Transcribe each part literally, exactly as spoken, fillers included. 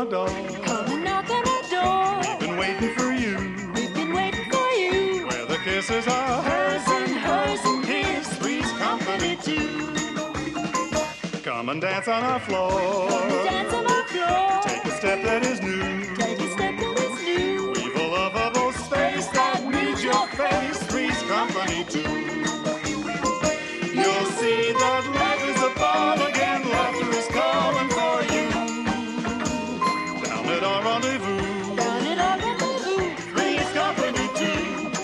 our door. Come and knock on our door. We've been waiting for you. We've been waiting for you. Where the kisses are hers and hers and his. Three's company too. Come and dance on our floor. Come and dance on our floor. Take a step that is new. Take a step that is new. We've a lovable space that needs your face. Three's company too. You'll see that life is a ball again. Laughter is calling for you. Down at our rendezvous. Down at our rendezvous. Three's company too.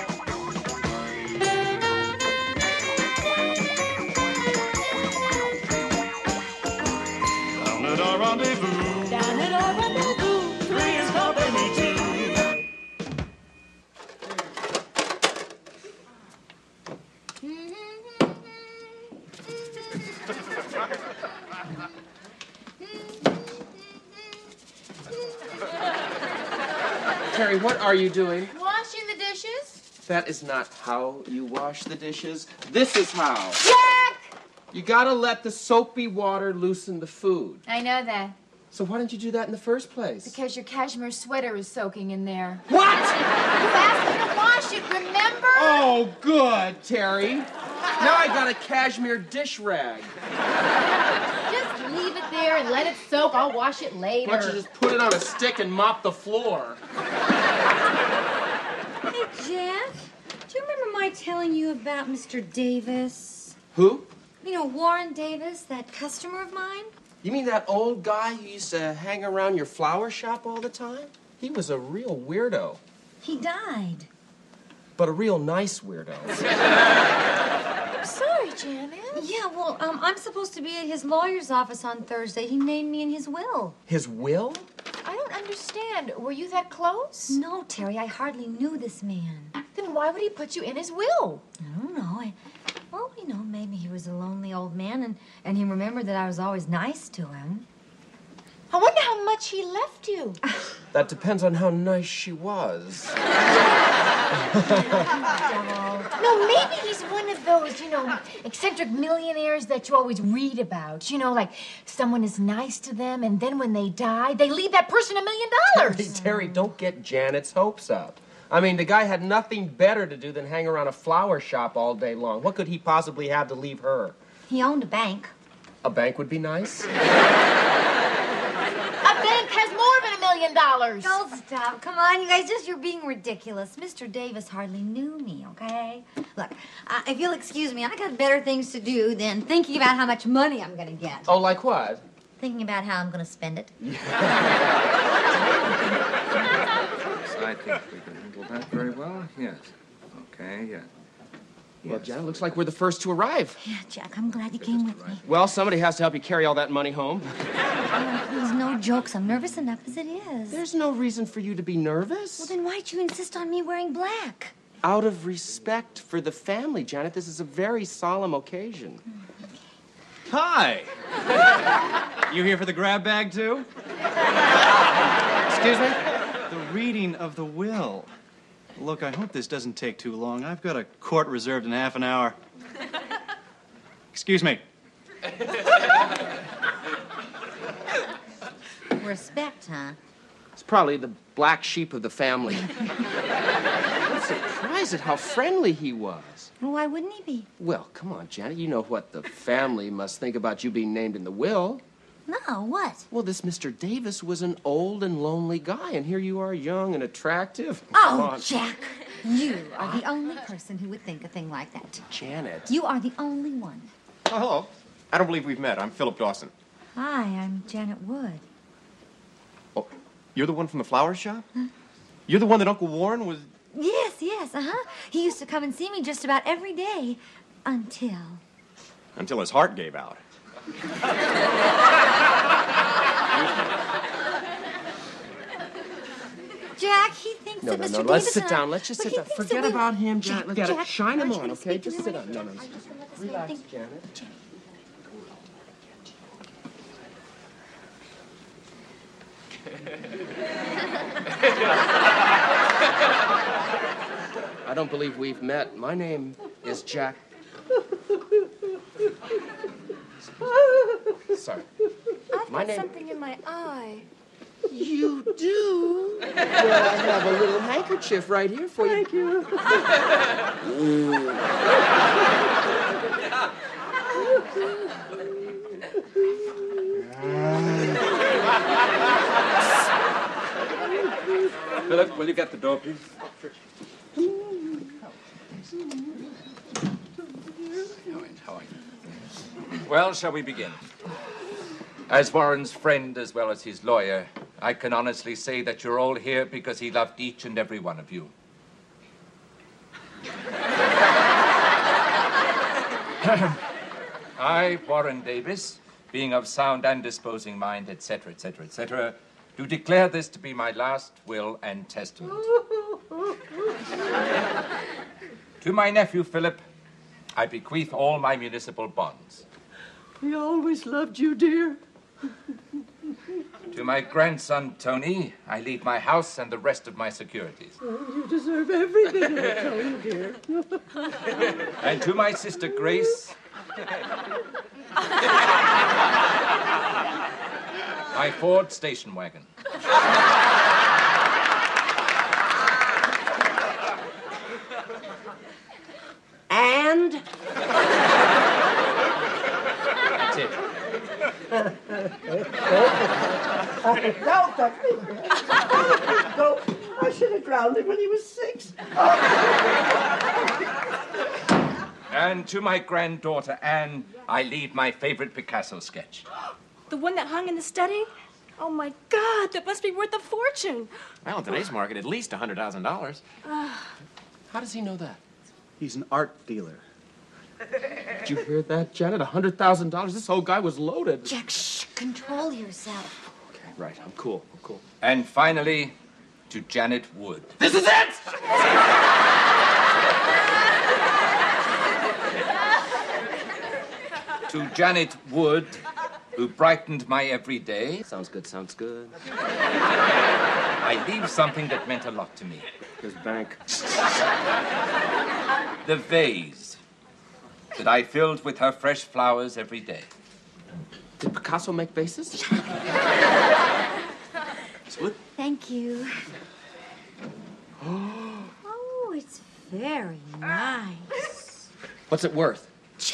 Down at our rendezvous. Down at our rendezvous. Three's company too. Terry, what are you doing? Washing the dishes. That is not how you wash the dishes. This is how. Jack! You gotta let the soapy water loosen the food. I know that. So why didn't you do that in the first place? Because your cashmere sweater is soaking in there. What? You asked me to wash it, remember? Oh, good, Terry. Now I got a cashmere dish rag. Just leave it there and let it soak. I'll wash it later. Why don't you just put it on a stick and mop the floor? Hey, Jeff, do you remember my telling you about Mister Davis? Who? You know, Warren Davis, that customer of mine? You mean that old guy who used to hang around your flower shop all the time? He was a real weirdo. He died. But a real nice weirdo. I'm sorry, Janet. Yeah, well, um, I'm supposed to be at his lawyer's office on Thursday. He named me in his will. His will? I don't understand. Were you that close? No, Terry, I hardly knew this man. Then why would he put you in his will? I don't know. I, well, you know, maybe he was a lonely old man, and, and he remembered that I was always nice to him. I wonder how much he left you. That depends on how nice she was. No, maybe he's one of those, you know, eccentric millionaires that you always read about. You know, like someone is nice to them, and then when they die, they leave that person a million Terry, dollars. Terry, don't get Janet's hopes up. I mean, the guy had nothing better to do than hang around a flower shop all day long. What could he possibly have to leave her? He owned a bank. A bank would be nice. A bank has more than a million dollars. Don't stop. Come on, you guys. Just you're being ridiculous. Mister Davis hardly knew me, okay? Look, uh, if you'll excuse me, I got better things to do than thinking about how much money I'm going to get. Oh, like what? Thinking about how I'm going to spend it. I think we can handle that very well. Yes. Okay, yeah. Well, Janet, looks like we're the first to arrive. Yeah, Jack, I'm glad you came with me. Well, somebody has to help you carry all that money home. Oh, please, no jokes. I'm nervous enough as it is. There's no reason for you to be nervous. Well, then why'd you insist on me wearing black? Out of respect for the family, Janet, this is a very solemn occasion. Hi. You here for the grab bag, too? Excuse me? The reading of the will. Look, I hope this doesn't take too long. I've got a court reserved in half an hour. Excuse me. Respect, huh? It's probably the black sheep of the family. I'm surprised at how friendly he was. Well, why wouldn't he be? Well, come on, Janet. You know what the family must think about you being named in the will. No, what? Well, this Mister Davis was an old and lonely guy, and here you are, young and attractive. Come Oh, on. Jack, you are the only person who would think a thing like that. Janet. You are the only one. Oh, hello. I don't believe we've met. I'm Philip Dawson. Hi, I'm Janet Wood. Oh, you're the one from the flower shop? Huh? You're the one that Uncle Warren was... Yes, yes, uh-huh. He used to come and see me just about every day until... Until his heart gave out. Jack, he thinks No, that no, Mister no. Let's Davis sit and down. I- Let's just but sit he down. thinks Forget that we- about him, Jack, Janet. Let's get it. Jack, Shine I him want you on, to okay? speak to Just me sit right down. No, no. I just want to let this Relax, thing- Janet. I don't believe we've met. My name is Jack. Sorry. I've My got name- something in my eye. You do? Well, I have a little handkerchief right here for you. Thank you. Philip, will you get the door, please? Well, shall we begin? As Warren's friend as well as his lawyer, I can honestly say that you're all here because he loved each and every one of you. I, Warren Davis, being of sound and disposing mind, et cetera, et cetera, et cetera, do declare this to be my last will and testament. To my nephew, Philip, I bequeath all my municipal bonds. We always loved you, dear. To my grandson, Tony, I leave my house and the rest of my securities. Oh, you deserve every bit of it, Tony, dear. And to my sister, Grace, my Ford station wagon. And? That's it. Don't touch me. Don't. I should have drowned him when he was six. And to my granddaughter, Anne, I leave my favorite Picasso sketch. The one that hung in the study? Oh, my God, that must be worth a fortune. Well, in today's market, at least one hundred thousand dollars. How does he know that? He's an art dealer. Did you hear that, Janet? one hundred thousand dollars? This whole guy was loaded. Jack, shh, control yourself. Okay, right. I'm cool. I'm cool. And finally, to Janet Wood. This is it! To Janet Wood, who brightened my every day, Sounds good, sounds good. I leave something that meant a lot to me. His bank. The vase that I filled with her fresh flowers every day. Did Picasso make vases? Thank you. Oh, it's very nice. What's it worth?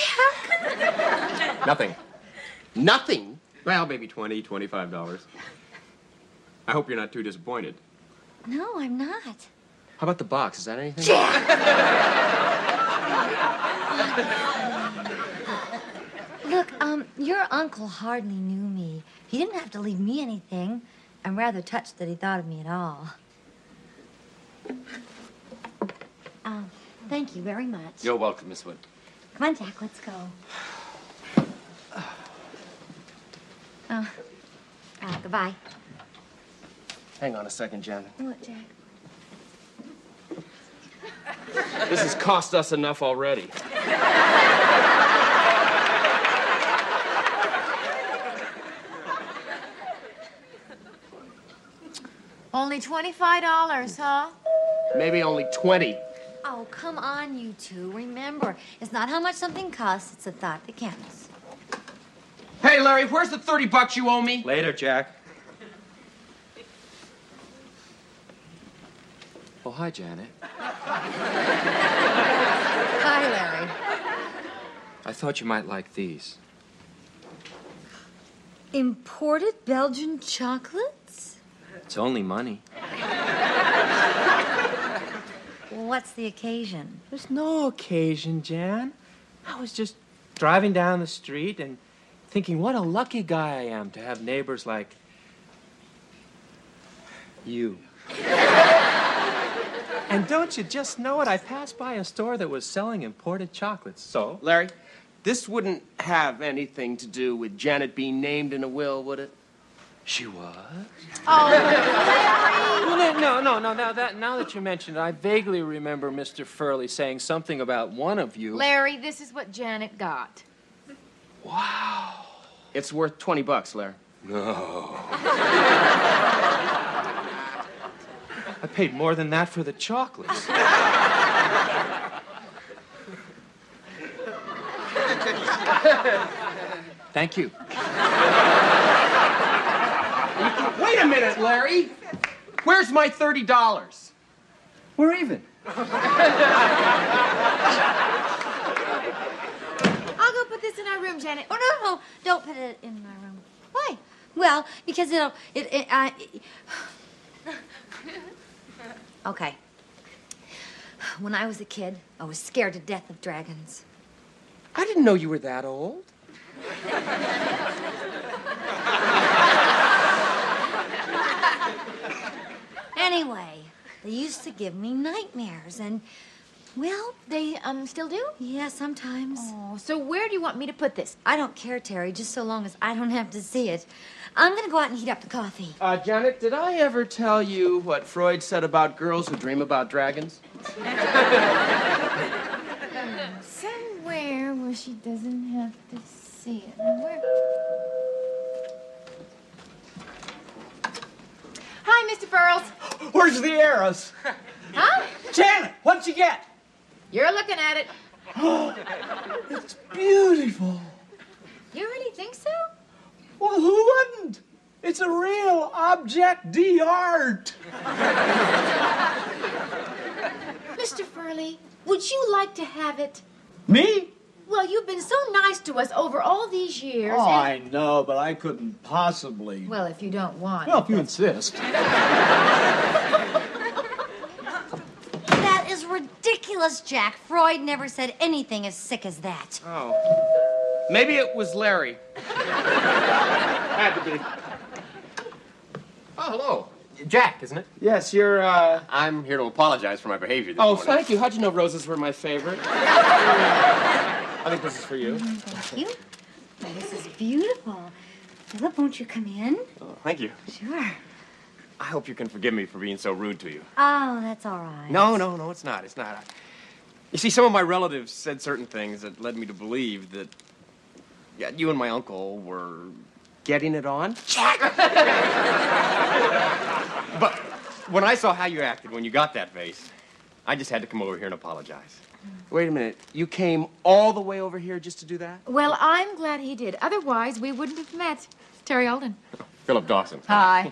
Jack! Nothing. Nothing? Well, maybe twenty, twenty-five dollars. I hope you're not too disappointed. No, I'm not. How about the box? Is that anything? Look, um, your uncle hardly knew me. He didn't have to leave me anything. I'm rather touched that he thought of me at all. Um, thank you very much. You're welcome, Miss Wood. Come on, Jack, let's go. Oh, uh, goodbye. Hang on a second, Janet. What, Jack? This has cost us enough already. Only twenty-five dollars, huh? Maybe only twenty. Oh, come on, you two. Remember, it's not how much something costs, it's the thought that counts. Hey, Larry, where's the thirty bucks you owe me? Later, Jack. Oh, hi, Janet. Hi, Larry. I thought you might like these. Imported Belgian chocolates? It's only money. What's the occasion? There's no occasion, Jan. I was just driving down the street and thinking what a lucky guy I am to have neighbors like you. And don't you just know it? I passed by a store that was selling imported chocolates. So? Larry, this wouldn't have anything to do with Janet being named in a will, would it? She was? Oh, Well, no, no, no. Now that now that you mention it, I vaguely remember Mister Furley saying something about one of you. Larry, this is what Janet got. Wow. It's worth twenty bucks, Larry. No. I paid more than that for the chocolates. Thank you. Wait Wait a minute, Larry. Where's my thirty dollars? We're even. I'll go put this in our room, Janet. Oh, no, no, don't put it in my room. Why? Well, because it'll, it, it, uh, it... Okay. When I was a kid, I was scared to death of dragons. I didn't know you were that old. Anyway, they used to give me nightmares, and, well... They, um, still do? Yeah, sometimes. Oh, so where do you want me to put this? I don't care, Terry, just so long as I don't have to see it. I'm gonna go out and heat up the coffee. Uh, Janet, did I ever tell you what Freud said about girls who dream about dragons? Somewhere where she doesn't have to see it. Where? Hi, Mister Burles. Where's the arrows? Huh? Janet, what'd you get? You're looking at it. It's beautiful. You really think so? Well, who wouldn't? It's a real object d'art. Mister Furley, would you like to have it? Me? Well, you've been so nice to us over all these years. Oh, and... I know, but I couldn't possibly. Well, if you don't want Well, it, if you that's- insist. That is ridiculous, Jack. Freud never said anything as sick as that. Oh. Maybe it was Larry. Had to be. Oh, hello. Jack, isn't it? Yes, you're, uh... I'm here to apologize for my behavior this Oh, morning. thank you. How'd you know roses were my favorite? I think this is for you. Thank you. Oh, this is beautiful. Philip, won't you come in? Oh, thank you. Sure. I hope you can forgive me for being so rude to you. Oh, that's all right. No, no, no, it's not. It's not. I... You see, some of my relatives said certain things that led me to believe that yeah, you and my uncle were Getting it on? But when I saw how you acted when you got that vase, I just had to come over here and apologize. Wait a minute. You came all the way over here just to do that? Well, I'm glad he did. Otherwise, we wouldn't have met. Terry Alden. Philip Dawson. Hi.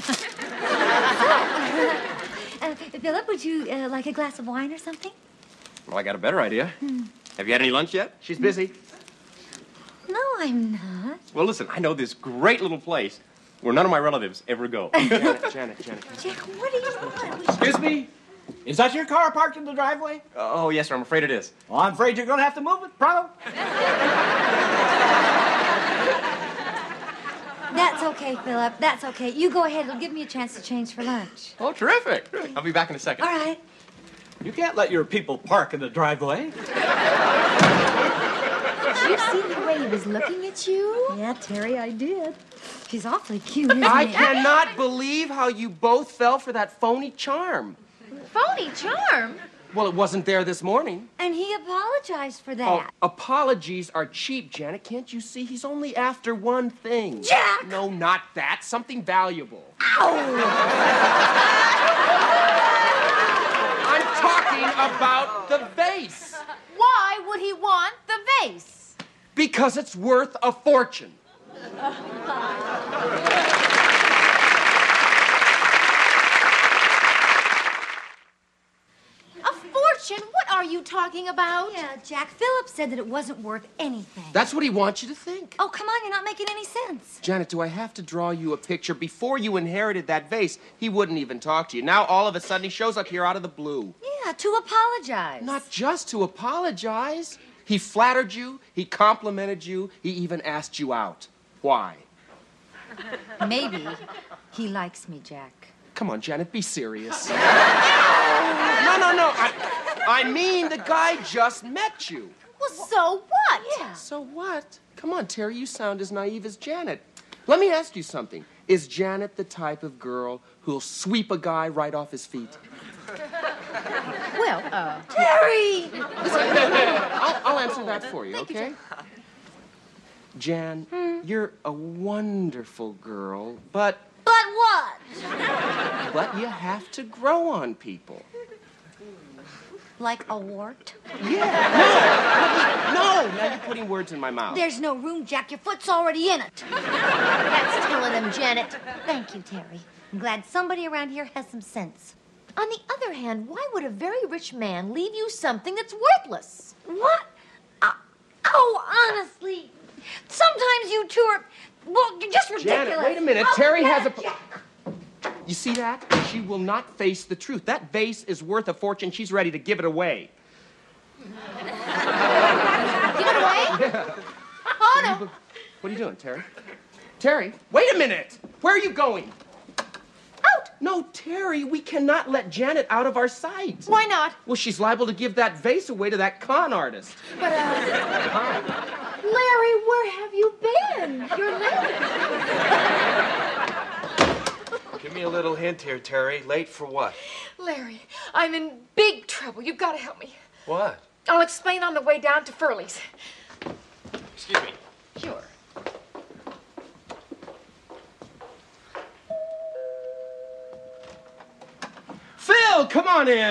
Uh, Philip, would you uh, like a glass of wine or something? Well, I got a better idea. Hmm. Have you had any lunch yet? She's busy. No, I'm not. Well, listen, I know this great little place where none of my relatives ever go. Janet, Janet, Janet. Jack, what do you want? Excuse me? Is that your car parked in the driveway? Oh, yes, sir. I'm afraid it is. Well, I'm afraid you're going to have to move it, pronto. That's okay, Philip. That's okay. You go ahead. It'll give me a chance to change for lunch. Oh, terrific. I'll be back in a second. All right. You can't let your people park in the driveway. Did you see the way he was looking at you? Yeah, Terry, I did. She's awfully cute, isn't I she? cannot believe how you both fell for that phony charm. Phony charm? Well, it wasn't there this morning. And he apologized for that. Oh, apologies are cheap, Janet. Can't you see? He's only after one thing. Jack! No, not that. Something valuable. I'm talking about the vase. Why would he want the vase? Because it's worth a fortune. A fortune? What are you talking about? Yeah, Jack. Philip said that it wasn't worth anything. That's what he wants you to think. Oh, come on. You're not making any sense. Janet, do I have to draw you a picture? Before you inherited that vase, he wouldn't even talk to you. Now, all of a sudden, he shows up here out of the blue. Yeah, to apologize. Not just to apologize. He flattered you, he complimented you, he even asked you out. Why? Maybe he likes me, Jack. Come on, Janet, be serious. No, no, no. I, I mean, the guy just met you. Well, so what? Yeah. So what? Come on, Terry, you sound as naive as Janet. Let me ask you something. Is Janet the type of girl who'll sweep a guy right off his feet? Well, uh... Terry! I'll, I'll answer that for you, okay? Jan, you're a wonderful girl, but... But what? But you have to grow on people. like a wart? Yeah. No. No. Now you're putting words in my mouth. There's no room, Jack. Your foot's already in it. That's telling him, Janet. Thank you, Terry. I'm glad somebody around here has some sense. On the other hand, why would a very rich man leave you something that's worthless? What? Uh, oh, honestly. Sometimes you two are, well, you're just ridiculous. Janet, wait a minute. Oh, Terry has a... Jack. You see that? She will not face the truth. That vase is worth a fortune. She's ready to give it away. Give it away? Yeah. Oh, no. What are you doing, Terry? Terry, wait a minute. Where are you going? Out. No, Terry, we cannot let Janet out of our sight. Why not? Well, she's liable to give that vase away to that con artist. But, uh... Larry, where have you been? You're late. Give me a little hint here, Terry. Late for what? Larry, I'm in big trouble. You've got to help me. What? I'll explain on the way down to Furley's. Excuse me. Sure. Phil, come on in.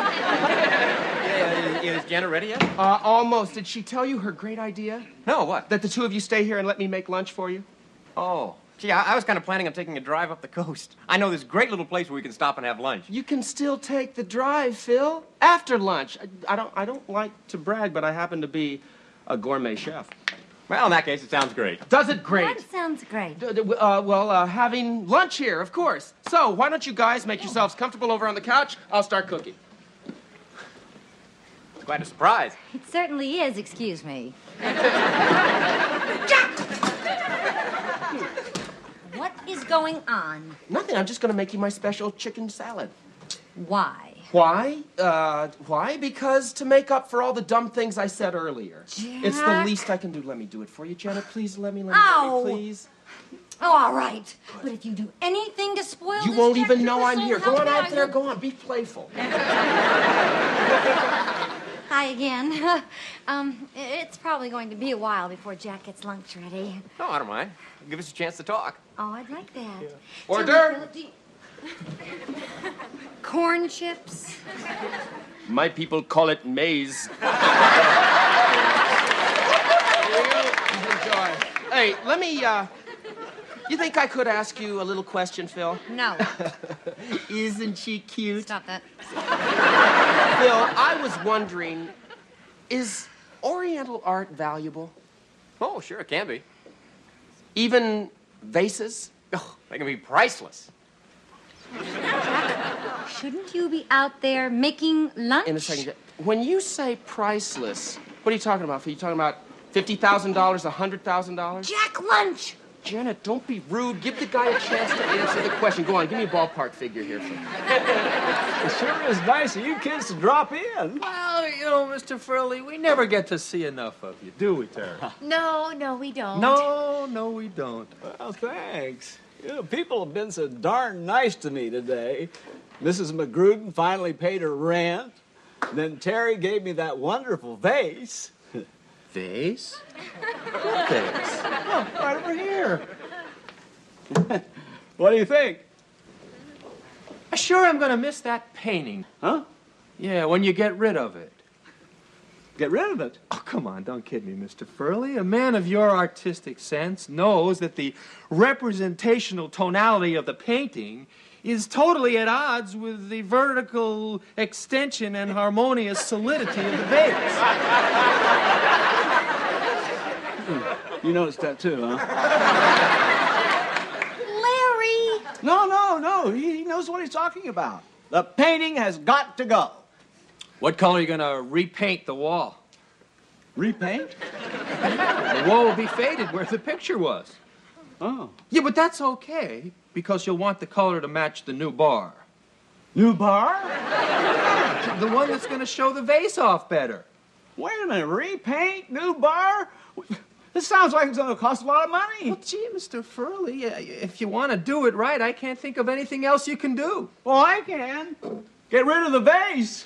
Yeah, is Janet ready yet? Uh, almost. Did she tell you her great idea? No, what? That the two of you stay here and let me make lunch for you? Oh. Gee, I, I was kind of planning on taking a drive up the coast. I know this great little place where we can stop and have lunch. You can still take the drive, Phil. After lunch. I, I don't I don't like to brag, but I happen to be a gourmet chef. Well, in that case, it sounds great. Does it great? That sounds great. D- d- uh, well, uh, having lunch here, of course. So, why don't you guys make yourselves comfortable over on the couch? I'll start cooking. It's quite a surprise. It certainly is, excuse me. What is going on? Nothing. I'm just going to make you my special chicken salad. Why? Why? Uh, why? Because to make up for all the dumb things I said earlier. Jack? It's the least I can do. Let me do it for you, Janet. Please let me, let me, Ow. let me, please. Oh, all right. But if you do anything to spoil You this, won't Jack, even you know I'm so here. help Go on me, out I there. will- Go on. Be playful. Hi again. um, it's probably going to be a while before Jack gets lunch ready. No, I don't mind. Give us a chance to talk. Oh, I'd like that. Hors Tell me, d'oeuvre. Philip, do you- Corn chips? My people call it maize. Enjoy. Hey, let me, uh... You think I could ask you a little question, Phil? No. Isn't she cute? Stop that. Phil, I was wondering, is Oriental art valuable? Oh, sure, it can be. Even vases? Oh, they can be priceless. Shouldn't you be out there making lunch? In a second. When you say priceless, what are you talking about? Are you talking about fifty thousand dollars, one hundred thousand dollars? Jack, lunch! Janet, don't be rude. Give the guy a chance to answer the question. Go on, give me a ballpark figure here. Phil. It sure is nice of you kids to drop in. Well, you know, Mister Furley, we never get to see enough of you, do we, Terry? No, no, we don't. No, no, we don't. Well, thanks. You know, people have been so darn nice to me today. Missus McGrudden finally paid her rent. Then Terry gave me that wonderful vase. Vase? What vase? Oh, right over here. What do you think? Sure, I'm going to miss that painting. Huh? Yeah, when you get rid of it. Get rid of it? Oh, come on, don't kid me, Mister Furley. A man of your artistic sense knows that the representational tonality of the painting is totally at odds with the vertical extension and harmonious solidity of the vase. You noticed that too, huh? Larry! No, no, no. He, he knows what he's talking about. The painting has got to go. What color are you going to repaint the wall? Repaint? The wall will be faded where the picture was. Oh. Yeah, but that's okay, because you'll want the color to match the new bar. New bar? The one that's going to show the vase off better. Wait a minute. Repaint? New bar? This sounds like it's going to cost a lot of money. Well, gee, Mister Furley, uh, if you want to do it right, I can't think of anything else you can do. Well, I can. Get rid of the vase.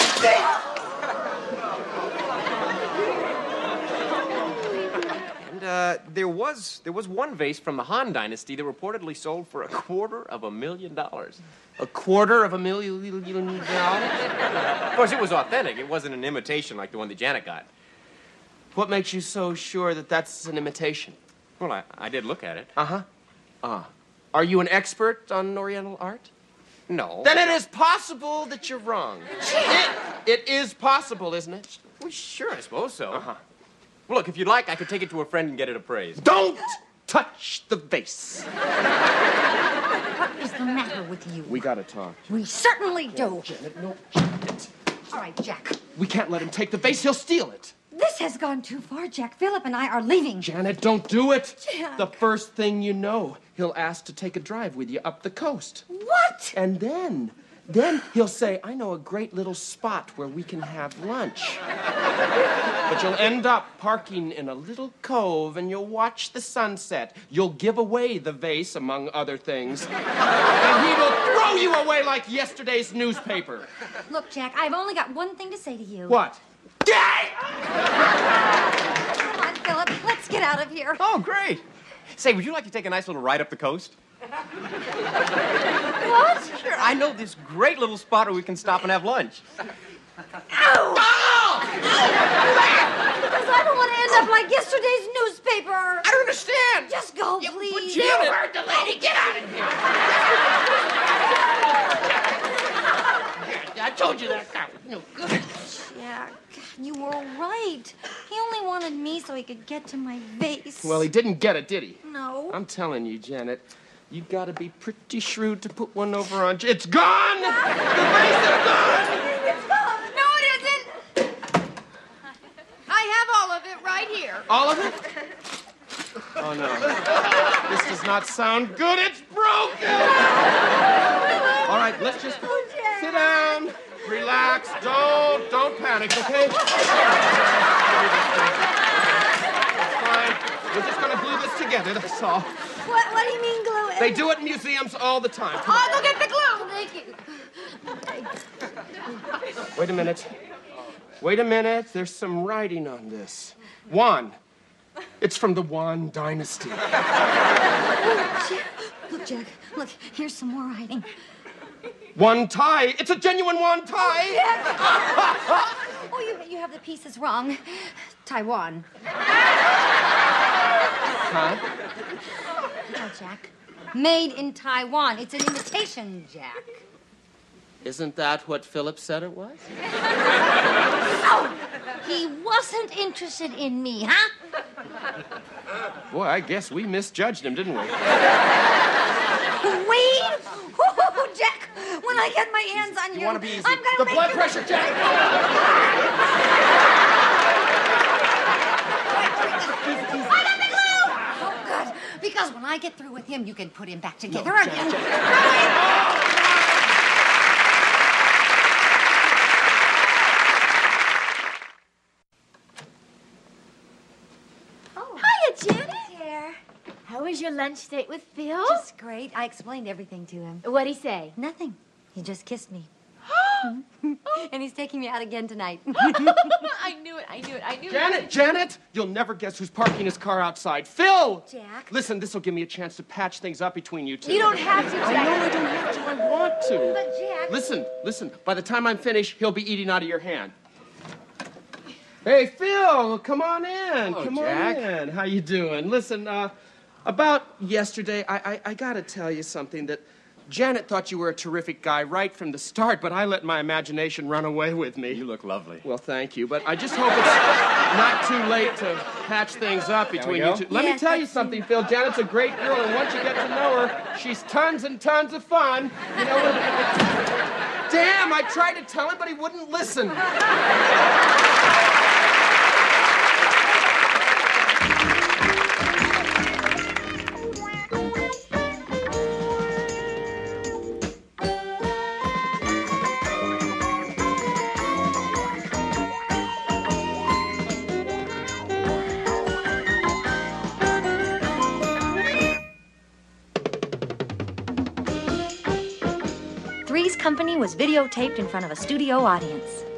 And, uh, uh, there was there was one vase from the Han Dynasty that reportedly sold for a quarter of a million dollars. A quarter of a million dollars? Of course, it was authentic. It wasn't an imitation like the one that Janet got. What makes you so sure that that's an imitation? Well, I, I did look at it. Uh-huh. Ah. Are you an expert on Oriental art? No. Then it is possible that you're wrong. it, it is possible, isn't it? Well, sure, I suppose so. Uh-huh. Well, look, if you'd like, I could take it to a friend and get it appraised. Don't touch the vase. What is the matter with you? We gotta talk. We certainly do. Janet, no. All right, Jack. We can't let him take the vase. He'll steal it. This has gone too far, Jack. Philip and I are leaving. Janet, don't do it. Jack. The first thing you know, he'll ask to take a drive with you up the coast. What? And then, then he'll say, I know a great little spot where we can have lunch. But you'll end up parking in a little cove and you'll watch the sunset. You'll give away the vase, among other things. And he will throw you away like yesterday's newspaper. Look, Jack, I've only got one thing to say to you. What? Come on, Philip. Let's get out of here. Oh, great. Say, would you like to take a nice little ride up the coast? What? Sure, I know this great little spot where we can stop and have lunch. Ow! Because I don't want to end up like yesterday's newspaper. I don't understand. Just go, please. You heard the lady. Get out of here. I told you that. No good. Jack, you were right. He only wanted me so he could get to my vase. Well, he didn't get it, did he? No. I'm telling you, Janet, you've got to be pretty shrewd to put one over on... It's gone! The vase is gone! It's gone. No, it isn't. I have all of it right here. All of it? Oh, no. This does not sound good. It's broken! All right, let's just sit down, relax. Don't, don't panic, okay? It's fine. We're just going to glue this together, that's all. What, what do you mean glue it? They do it in museums all the time. Come Oh, go get the glue. Thank you. Wait a minute. Wait a minute. There's some writing on this. Juan. It's from the Juan Dynasty. Oh, Jack. Look, Jack. Look, here's some more writing. One tie. It's a genuine one tie. Oh, you, you have the pieces wrong. Taiwan. Huh? No, Jack. Made in Taiwan. It's an imitation, Jack. Isn't that what Philip said it was? Oh, he wasn't interested in me, huh? Boy, I guess we misjudged him, didn't we? Wait! Oh, Jack, when I get my hands on you, You want to be easy. I'm gonna the make blood you... pressure, Jack! I got the glue! Oh, good. Because when I get through with him, you can put him back together No, again. Jack, Jack. Oh, Hiya, Janet. there. How was your lunch date with Phil? Just great. I explained everything to him. What'd he say? Nothing. He just kissed me. And he's taking me out again tonight. I knew it. I knew it. I knew Janet, it. Janet! You'll never guess who's parking his car outside. Phil! Jack. Listen, this will give me a chance to patch things up between you two. You don't have to, I Jack. know I don't have to. I want to. But, Jack... Listen, listen. By the time I'm finished, he'll be eating out of your hand. Hey, Phil, come on in. Hello, come Jack. on in. How you doing? Listen, uh, about yesterday, I, I, I got to tell you something that Janet thought you were a terrific guy right from the start, but I let my imagination run away with me. You look lovely. Well, thank you, but I just hope it's not too late to patch things up between we you go? two. Let me Yes, tell you that's- something, Phil. Janet's a great girl, and once you get to know her, she's tons and tons of fun. You know what? Damn, I tried to tell him, but he wouldn't listen. Three's Company was videotaped in front of a studio audience.